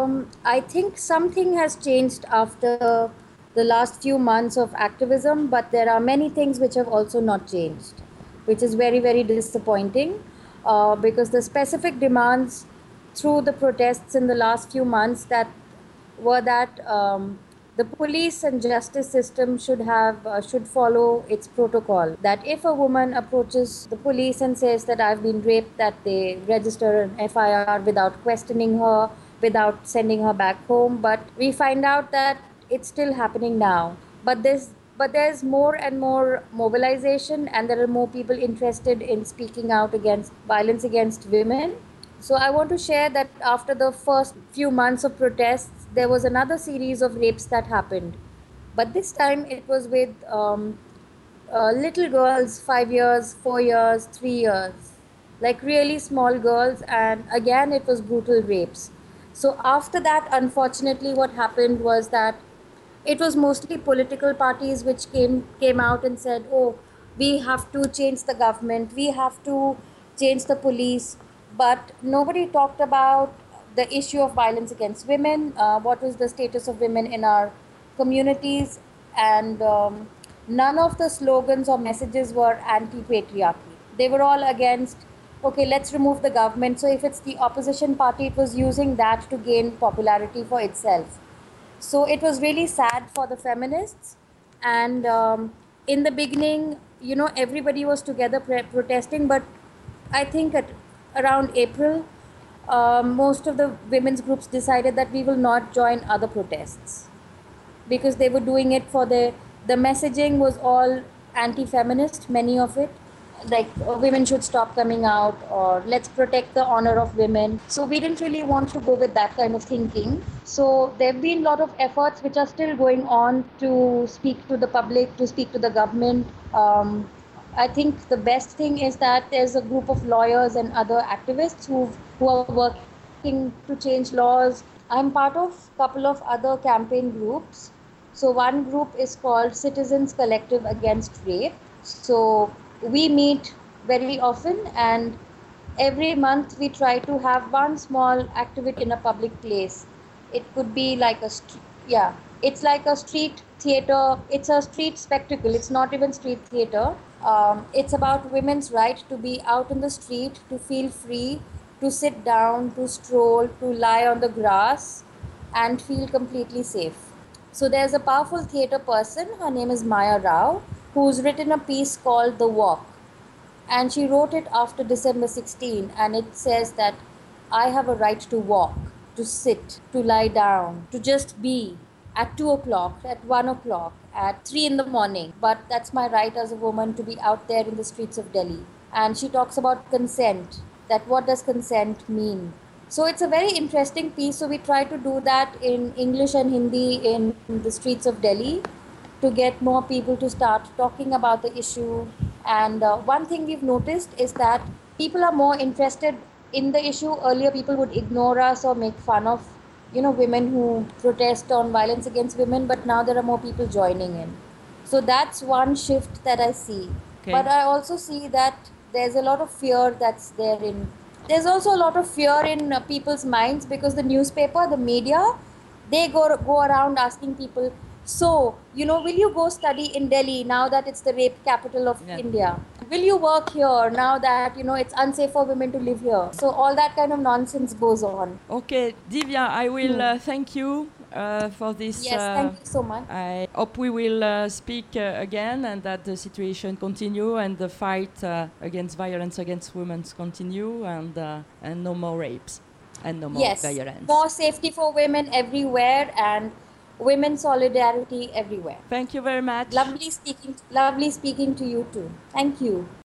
I think something has changed after the last few months of activism, but there are many things which have also not changed, which is very, very disappointing because the specific demands through the protests in the last few months that were that the police and justice system should follow its protocol. That if a woman approaches the police and says that I've been raped, that they register an FIR without questioning her, without sending her back home. But we find out that it's still happening now. But there's more and more mobilization, and there are more people interested in speaking out against violence against women. So I want to share that after the first few months of protests, there was another series of rapes that happened. But this time it was with little girls, 5 years, 4 years, 3 years, like really small girls, and again it was brutal rapes. So after that, unfortunately, what happened was that it was mostly political parties which came out and said, "Oh, we have to change the government, we have to change the police," but nobody talked about the issue of violence against women, what was the status of women in our communities, and none of the slogans or messages were anti-patriarchy. They were all against, okay, let's remove the government. So if it's the opposition party, it was using that to gain popularity for itself. So it was really sad for the feminists. And in the beginning, everybody was together protesting. But I think at around April, most of the women's groups decided that we will not join other protests because they were doing it for the messaging was all anti-feminist, many of it, like women should stop coming out, or let's protect the honor of women. So we didn't really want to go with that kind of thinking. So there have been a lot of efforts which are still going on to speak to the public, to speak to the government. I think the best thing is that there's a group of lawyers and other activists who are working to change laws. I'm part of a couple of other campaign groups. So one group is called Citizens Collective Against Rape. So we meet very often, and every month we try to have one small activity in a public place. It could be like it's like a street theater. It's a street spectacle. It's not even street theater. It's about women's right to be out in the street, to feel free, to sit down, to stroll, to lie on the grass, and feel completely safe. So there's a powerful theater person. Her name is Maya Rao, who's written a piece called The Walk. And she wrote it after December 16, and it says that I have a right to walk, to sit, to lie down, to just be at 2 o'clock, at 1 o'clock, at 3 in the morning. But that's my right as a woman to be out there in the streets of Delhi. And she talks about consent, that what does consent mean? So it's a very interesting piece. So we try to do that in English and Hindi in the streets of Delhi to get more people to start talking about the issue. And one thing we've noticed is that people are more interested in the issue. Earlier, people would ignore us or make fun of, women who protest on violence against women, but now there are more people joining in. So that's one shift that I see. Okay. But I also see that there's a lot of fear that's there in. There's also a lot of fear in people's minds because the newspaper, the media, they go around asking people, so, will you go study in Delhi now that it's the rape capital of India? Will you work here now that, it's unsafe for women to live here? So all that kind of nonsense goes on. Okay, Divya, I will thank you for this. Yes, thank you so much. I hope we will speak again, and that the situation continue and the fight against violence against women continue, and no more rapes and no more violence. Yes, more safety for women everywhere, and women's solidarity everywhere. Thank you very much. Lovely speaking to you too. Thank you.